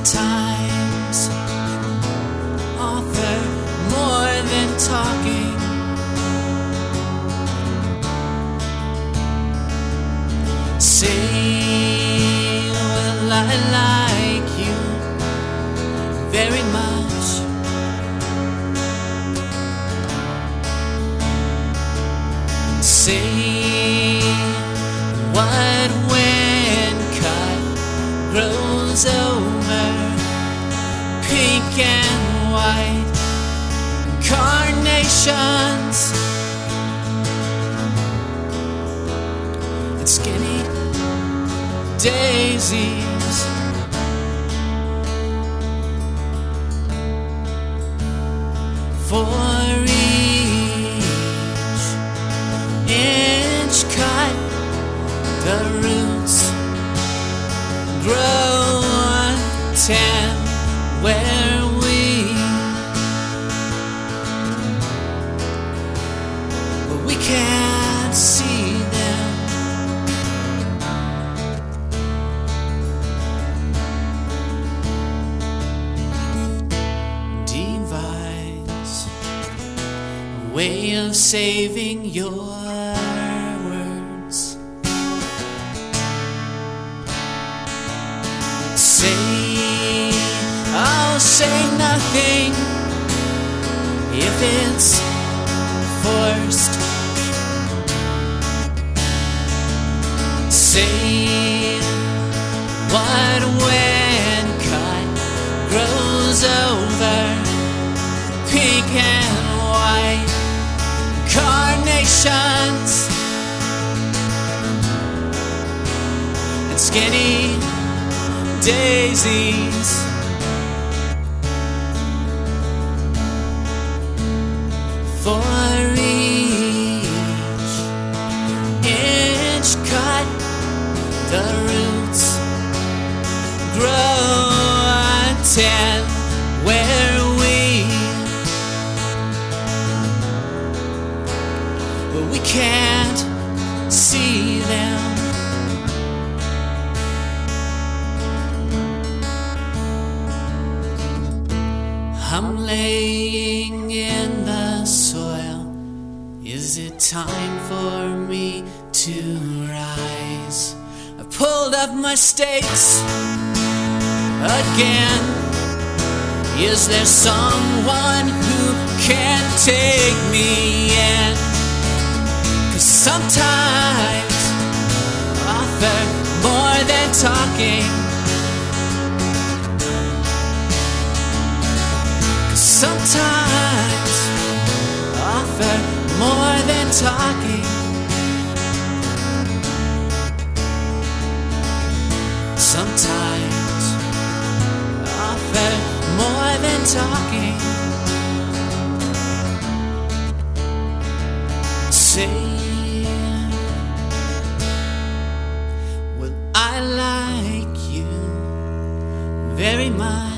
sometimes offer more than talking. Say, well, I like you very much. Say what when cut grows over pink and white carnations and skinny daisies. For each inch cut, the roots grow 10 where we can't see them. Devise a way of saving your words. Say, I'll say nothing if it's forced. Say what when cut grows over pink and white carnations and skinny daisies. For each inch cut, the roots grow 10 where we can't see them. I'm laying in the soil. Is it time for me to rise? I pulled up my stakes again. Is there someone who can take me in? 'Cause sometimes offer more than talking. Sometimes offer more than talking. Sometimes offer more than talking. Say, well, I like you very much.